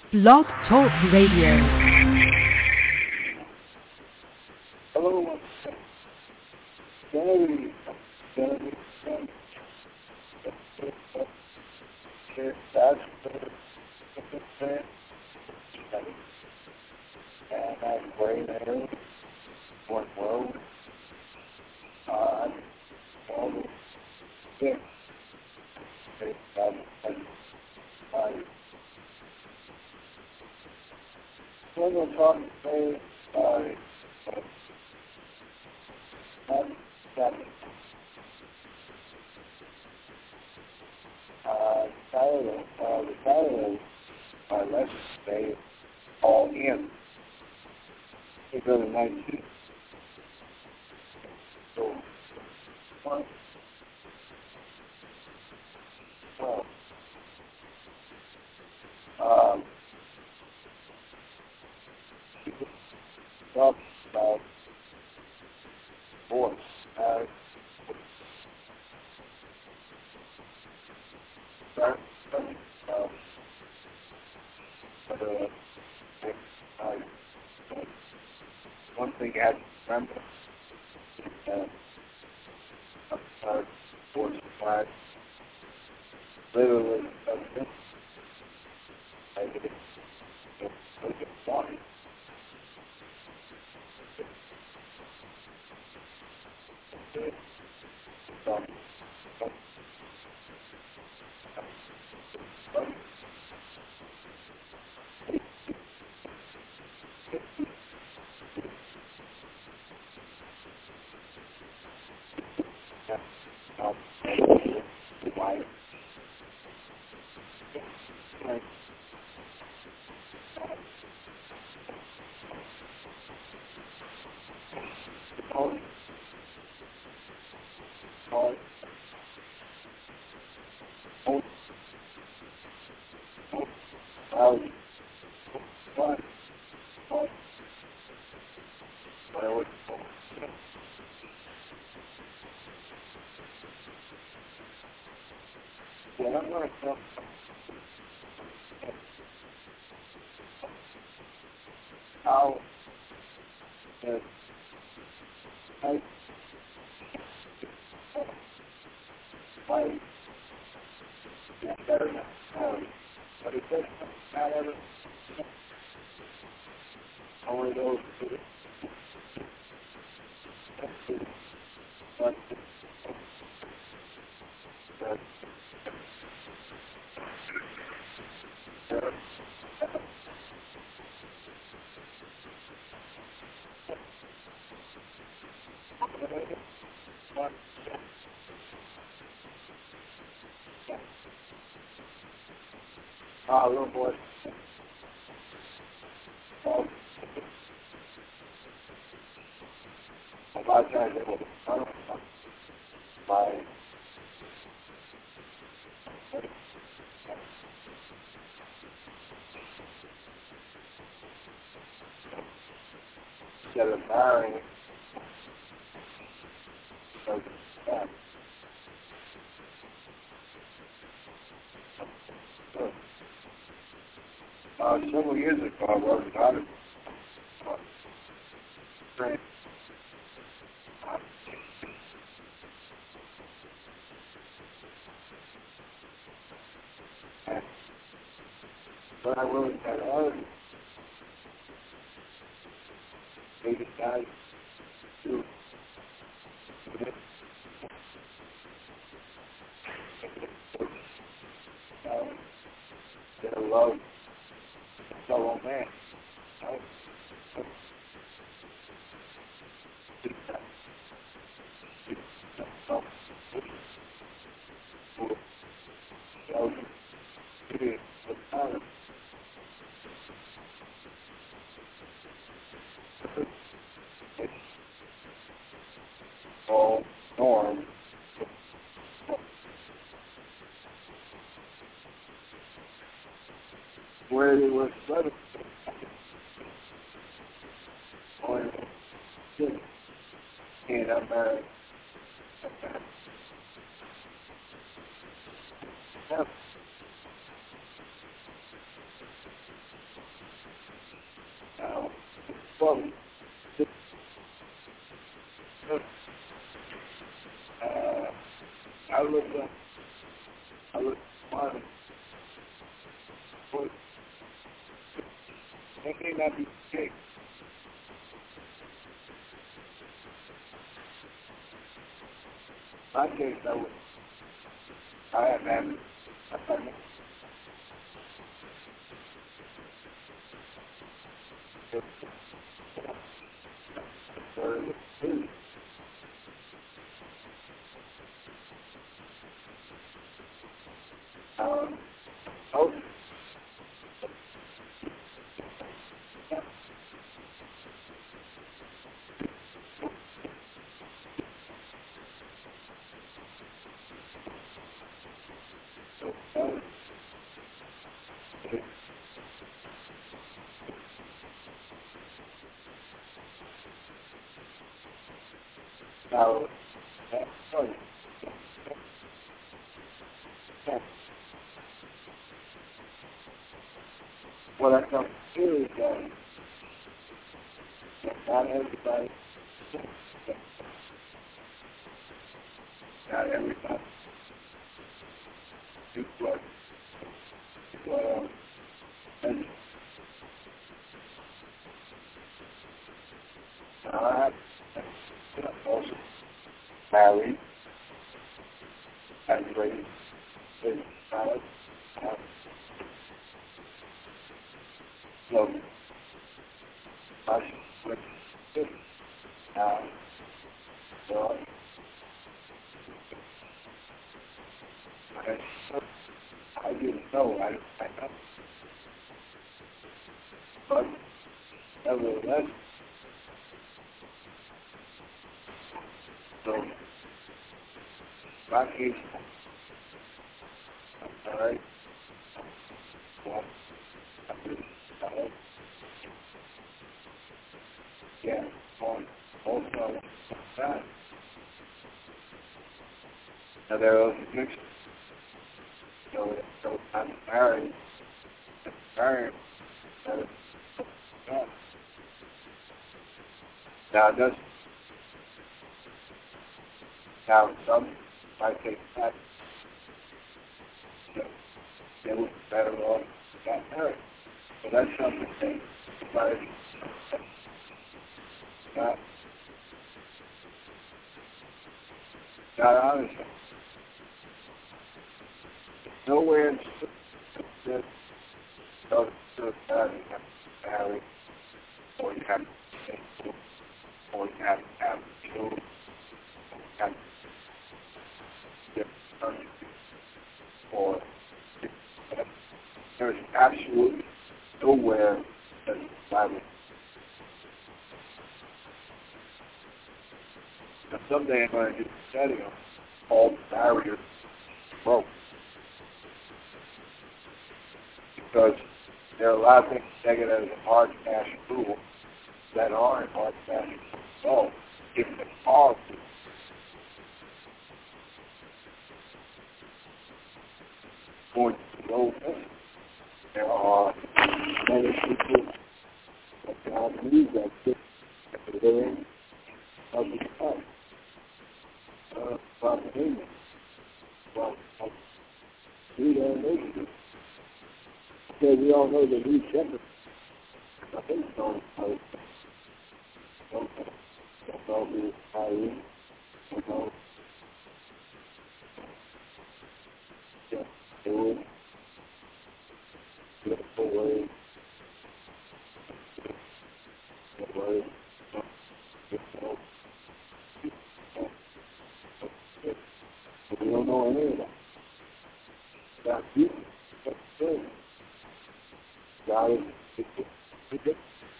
Blog Talk Radio. Hello, Gary. Gary. That's the and I'm way there. One road. All the six. We're going to talk today that the title of our lesson today is All In. We go to 19. So, one, 12. Talk about voice. Start one thing I have to remember is voice class literally doesn't make it funny. I'm going to talk how the type life is better than ours. But it doesn't matter only those who but little boy. A lot of times it will by instead of marrying so several years ago I wrote an article but I wrote that article they decided to their love fellow man. All norm where they were spread on in America. Well, I look one, but it may not be the case. In my case, I have had oh, now, sorry, what I come to do is not everybody, not everybody do what and I have also married and raised his child. So, I should switch now. So, I didn't know. I know. But nevertheless, so my case, all right, well, yeah, on also that. Now there was a mixture. So I'm married. Married. Yeah. Now does now some might take that. You know, they would be better off got married. So that's something that everybody not honest. Nowhere in that goes to a time you have to marry, or you have to stay, or you have to have children, or you have to get married, or there's absolutely nowhere that the Bible. Now someday I'm going to do a study on all the barriers broke, because there are a lot of things taken as a hard cash rule that aren't hard cash rules. If the policy going to go in, there are many people that God needs that fit at the living of the time. Propaganda. Well, we don't know this. Okay, we all know the new shepherd. I think so. Don't know who Irene. Don't know. Yeah, they will get away. Get away. But we don't know any of that. That's you. That's good. God is the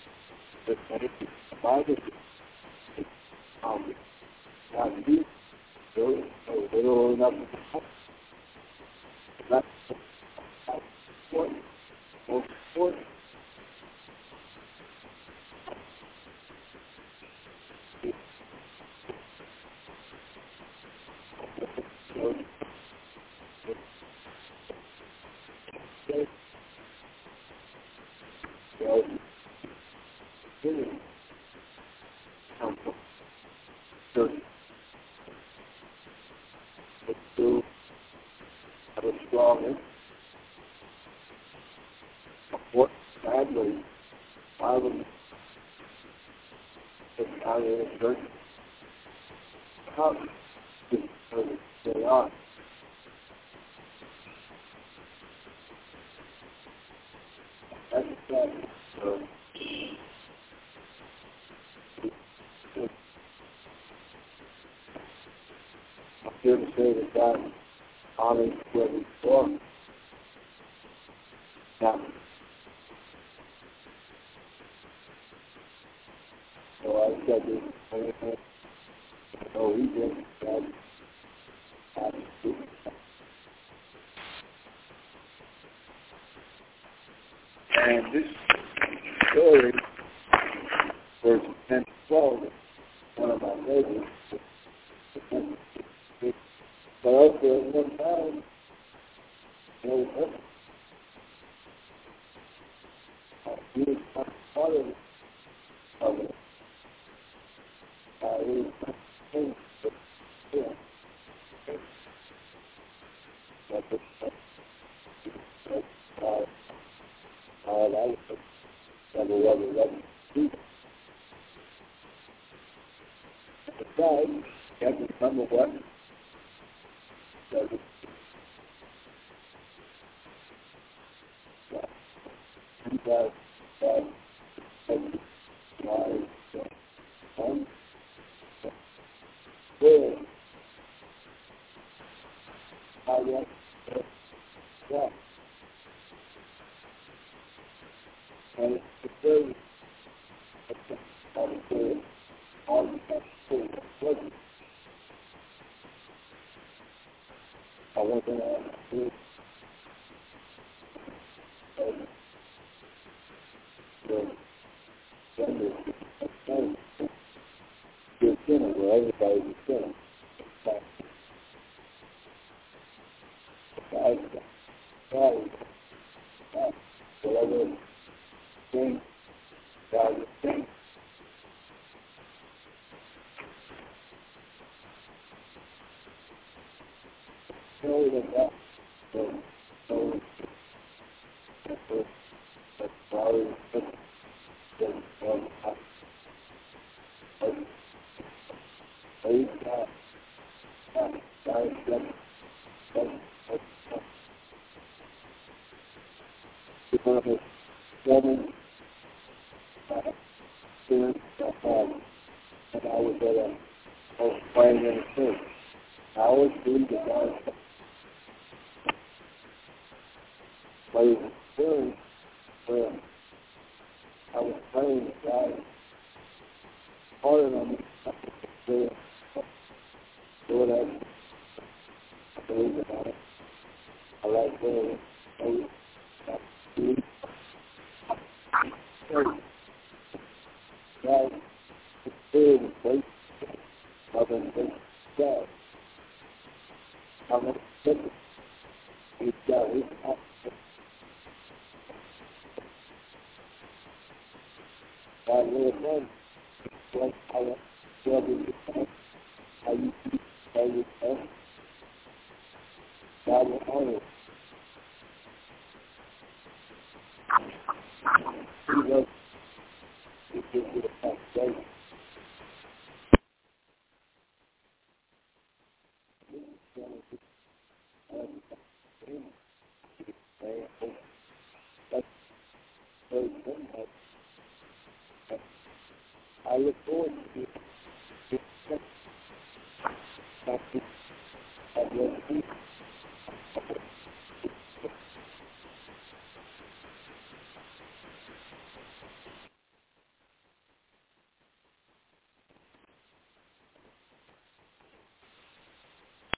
Bible is God is so little enough to that's important. Most important. feeling comes from certain but still have a strong interest. What sadly, violence is kind of inadvertent. How because they are. That's sad. So, I'm here to say that God honors what we for. Now, so I said this, he did. God had to do. And this story, verse 10 to 12, is one of my favorites. But also, at one time, he was not part of it. He was not king, but yeah, that was besides, you have to remember what? That was that wise son, where I left that. And it's the very all the wasn't. I wasn't the gender to a sinner where everybody's a sinner. God is God. Whatever thing God is saying, know that God knows that God is praise God. God is because of seven students and I was at a playing in a church. I always believe that God plays a spirit where I was praying that God harder on me. So, Lord, I believe that I like prayer. I believe God is spirit is great, love and great God. I'm going to take it. He's got his heart. God will run. Like I want to tell you how you keep how you tell. God will honor it. He loves to give you the foundation. That's very good. I look forward to you. Back to your feet.